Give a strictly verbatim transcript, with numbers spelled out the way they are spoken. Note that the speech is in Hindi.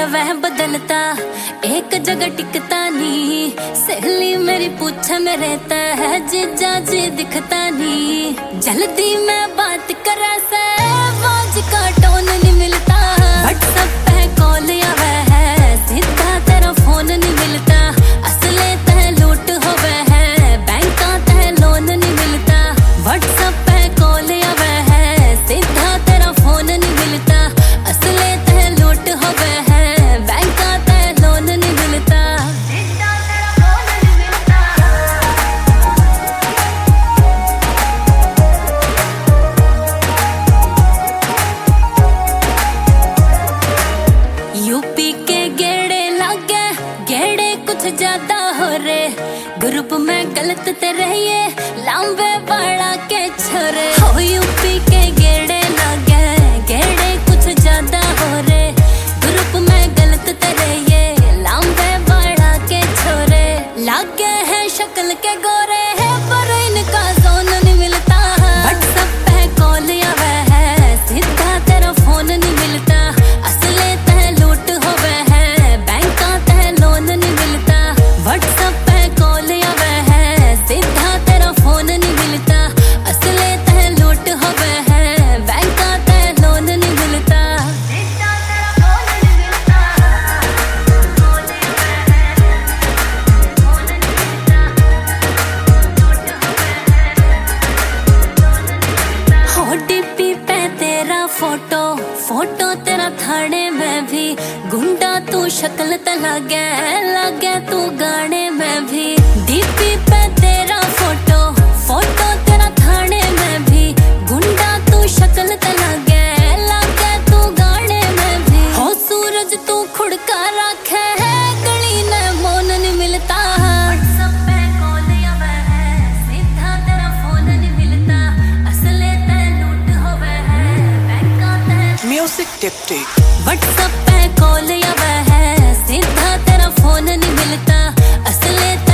वह बदलता, एक जगह टिकता नी। सहेली मेरी पूछे में रहता है, जीजा जी दिखता नी। जल्दी मैं बात करे से आवाज का टोन नहीं मिलता। व्हाट्सएप पे कॉल आवे है, सीधा तेरा फोन नहीं मिलता। असले तह लूट होवे है, बैंक का तह लोन नहीं मिलता। व्हाट्सएप पे कॉल आवे है, सीधा तेरा फोन नहीं मिलता। असले तह लूट होवे है, बैंक का तह लोन नहीं मिलता। यूपी के गेड़े लागे, गेड़े कुछ ज्यादा हो रे। ग्रुप में गलत ते रहिए, लांबे वाला के छोरे। हो यूपी के गेड़े लागे, गेड़े कुछ ज्यादा हो रे। ग्रुप में गलत ते रहिए, लांबे वाला के छोरे। लागे है शक्ल के गोरे है, पर इनका जोन नहीं मिलता। व्हाट्सएप पे कॉल आवे है, सीधा तेरा फोन नहीं मिलता। असले तह लूट होवे है, बैंक का तह लोन नहीं मिलता। व्हाट्सएप पे कॉल आवे है, सीधा तेरा फोन नहीं मिलता। असले तह लूट होवे है, बैंक का तह लोन नहीं मिलता। हो डीपी पे तेरा फोटो, फोटो तेरा थाने में भी। गुंडा तू शक्ल त लागे, लागे तू गाने में भी। डीपी पे तेरा फोटो, फोटो तेरा थाने में भी। गुंडा तू शक्ल त लागे, लागे तू गाने में भी। हो सूरज तू खुड़का रखे है, गली ने मोन नहीं मिलता। व्हाट्सएप पे कॉल आवे है, सीधा तेरा फोन नहीं मिलता। असले तह लूट होवे है, बैंक का तह। म्यूजिक टिप-टिक। व्हाट्सएप पे कॉल आवे है, सीधा तेरा फोन नहीं मिलता। असले